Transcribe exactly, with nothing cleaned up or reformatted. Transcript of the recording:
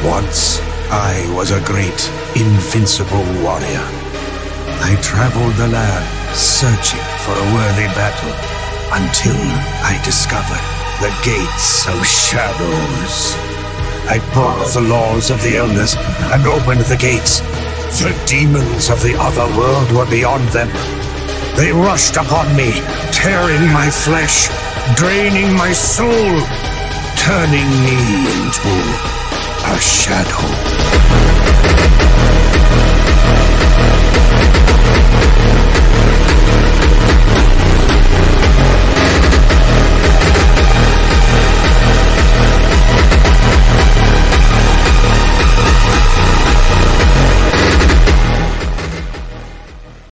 Once, I was a great, invincible warrior. I traveled the land, searching for a worthy battle, until I discovered the Gates of Shadows. I broke the laws of the Elders and opened the gates. The demons of the other world were beyond them. They rushed upon me, tearing my flesh, draining my soul, turning me into a shadow.